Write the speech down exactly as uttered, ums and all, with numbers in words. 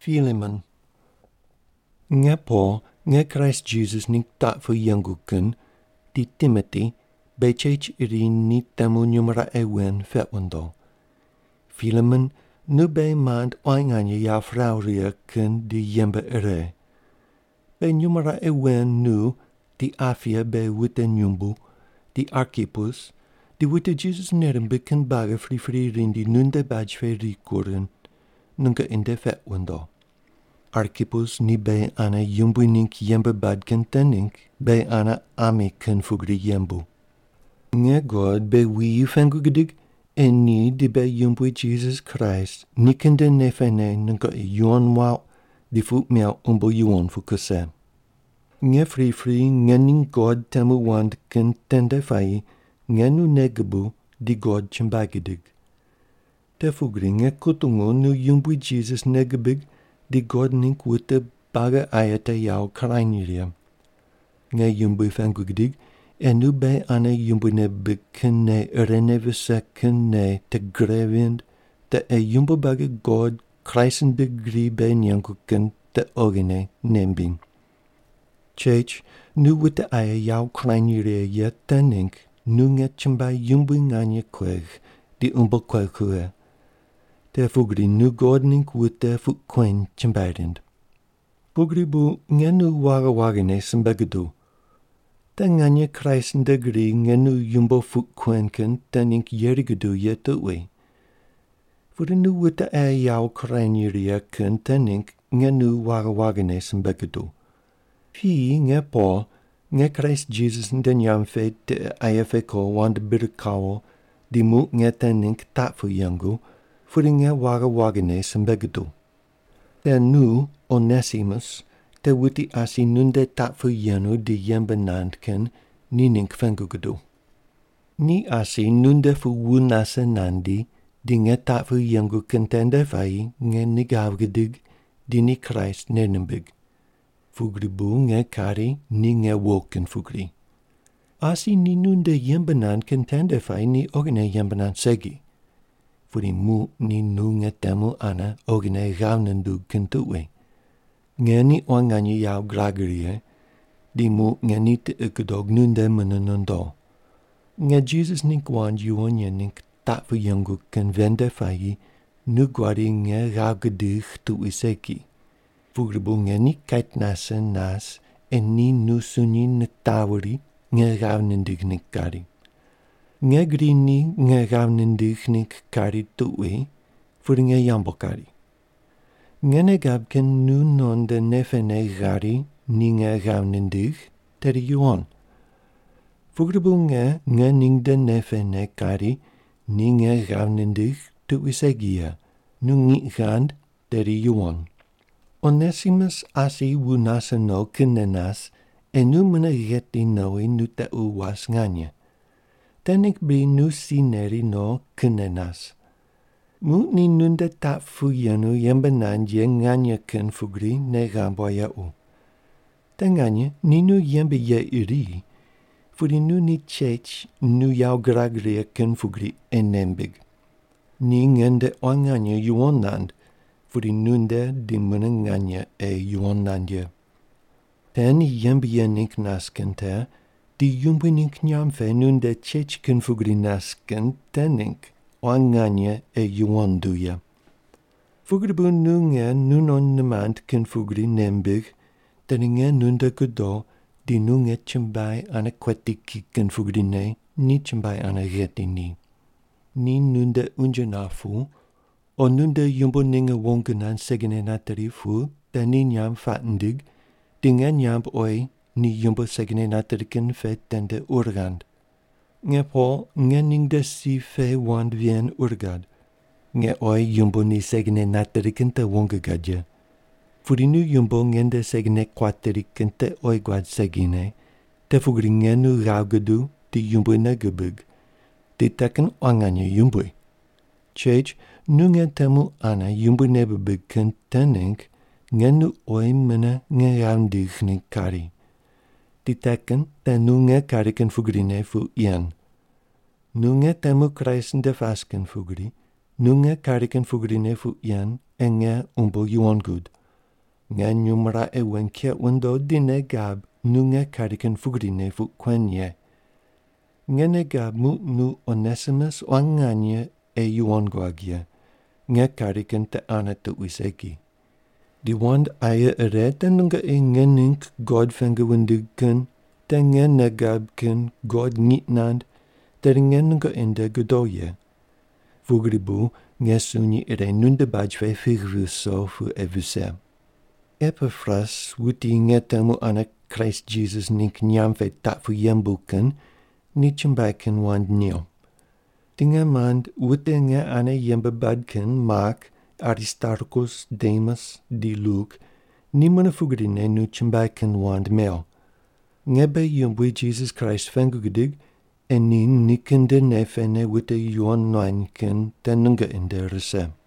Philemon. Nga Paul, nga Christ Jesus ning tak for yanguken, di Timothy, becech iri ni tamu numera ewen fetwando. Philemon, nu be maand oinganje ja frauria ken di jembe ere. Be numera ewen nu, di afia be witte numbu, di Archippus, di witte Jesus nerem beken bage fri fri rindi nunde badge fe rikuren, nunca in de fetwando. Archippus ni be ana yumbu nink jembe bad kentenink, be ana ami ken fugri jembu. Nge God be wi fengudig, en ni di be yumbu Jesus Christ, ni ken de nefene nunca yuan wau, di fuk miau umbo yuan fukuse. Nge fri fri nge ning God temu wand ken tende fai, nge nu negebu di God chimbagidig. Te fugri nge kutungo nu yumbu Jesus negebig, di God nink witte baga ayate jou krainiria. Nge yumbu fengudig, en nu bij ane yumbu ne bekenne rene vesekenne te grevind, te e yumbu baga God krijsen begri bij nyankuken te ogene nembin. Chech, nu witte aya jou krainiria je tenink, nu nge chimba yumbu nganye kweg, di umbo kwekue. Te fugri nu God nink witte fuk kwen chimbairind. Fugri bu nge nu waga wagane simbegedu. Te nganye krijsen de gri nge nu yumbo fuk kwenken te nink jerigedu je tuwe. Fugri nu witte aya jou krainiria ken te nink nge nu waga wagane simbegedu. Fi nge Paul, nge Christ Jesus den jam fe te aya fe ko wand birkawo, di mu nge te nink tak fu yangu, furi nge waga wagane simbegedu. Te nu, Onesimus, te witi asi nunde tak fu yanu di jembe nandken, ni nink fengugedu. Ni asi nunde fu wunase nandi, di nge tak fu yangu kentende fai, nge nigavgedig, di ni Christ nernembig. Fugri bu nge kari, ni nge woken fugri. Asi ni nunde jembe nan kentende fai, ni ogene jembe nan segi. Furi mu ni nu nge temu ana ogene gaunendu kentuwe. Nge ni oanganye jou gragerie, di mu nge ni te ukedog nunde menenundo. Nge Jesus nink wand juonje nink tak fu yangu ken vende fai, nu gwari nge gaugedig tu iseki. Fugribu nge ni kait nase nas, en ni nu sunyi netawari, nge gaunendig nik kari. Nge grini nge gaunendig nik kari tuwe, furi nge jambo kari. Nge ne gabken nu non de nefene gari, ni nge gaunendig, teri yuon. Fugribu nge nge ning de nefene kari, ni nge gaunendig tu isegia, nu ngi gand, teri yuon. Onesimus asi wunase no kinenas, en nu mene geti noi nu te u was nganye. Tenik bi nu sineri no kinenas. Mu ni nunde tak fu yenu yembenan je nganye ken fugri ne gambo ya u. Tenganye ni nu yembe ye iri, furi nu ni chech nu yau gragria ken fugri enembig. Ni ngende oanganye yuonand, furi nunde di mene nganye e yuonandje. Ten yembe ye nink naskente, di yumbu nink nyamfe nunde chech ken fugri nasken tenink, oanganye e yuonduya. Fugribu nu nge nunon nemant ken fugri nembig, ten nge nunde kudo, di nu nge chimbai ane kwetiki ken fugri ne, ni chimbai ane geti ni. Ni nunde unjenafu, o nunde yumbo ninge wonkenan segene nateri fu, ten ni nyam fatendig, di nge nyam oi, ni yumbo segene nateriken fe tende urgand. Nge Paul, nge ning de si fe wand vien urgad. Nge oi yumbo ni segene nateriken te wongegadje. Furi nu yumbo ngende segene kwateriken te oi gwad segine, te fugri nge nu gaugedu di yumbo negebug. Di teken oanganye yumbo. Chech, nu nge temu ana yumbo nebebug ken tenink, nge nu oi mene nge gaundig nik kari. Di teken ten nu nge kari ken fugrine fu ien. Nu nge temu krijsen de vasken fugri, nunga karikan fugrine fu yan enge umbo yuongud. Nga numera ewen kia wendo dine gab nunga karikan fugrine fu kwenye. Nga ne gab mu nu Onesimus wanganye e yuongwagia. Nga karikan te ana te wiseki. Di wand aya ere tenunga e nga nink God fengewendigken, te nga negabken God nitnand, te nga nunga inde godoye. Vugribu nga suni ere nunde bajve figvuso fu evuse. Epaphras wuti nga temu ana Christ Jesus nink nyamfe tak fu yembuken, ni chimbaken wand nio. Tinga mand wute nga ana yembabadken Mark, Aristarchus, Demas, di Luke, ni mana fugrine nu chimbaken wand meo. Nga be yumbwe Jesus Christ fengugudig, en ni nikende nefene wute yuan noanken tenunga inde rese.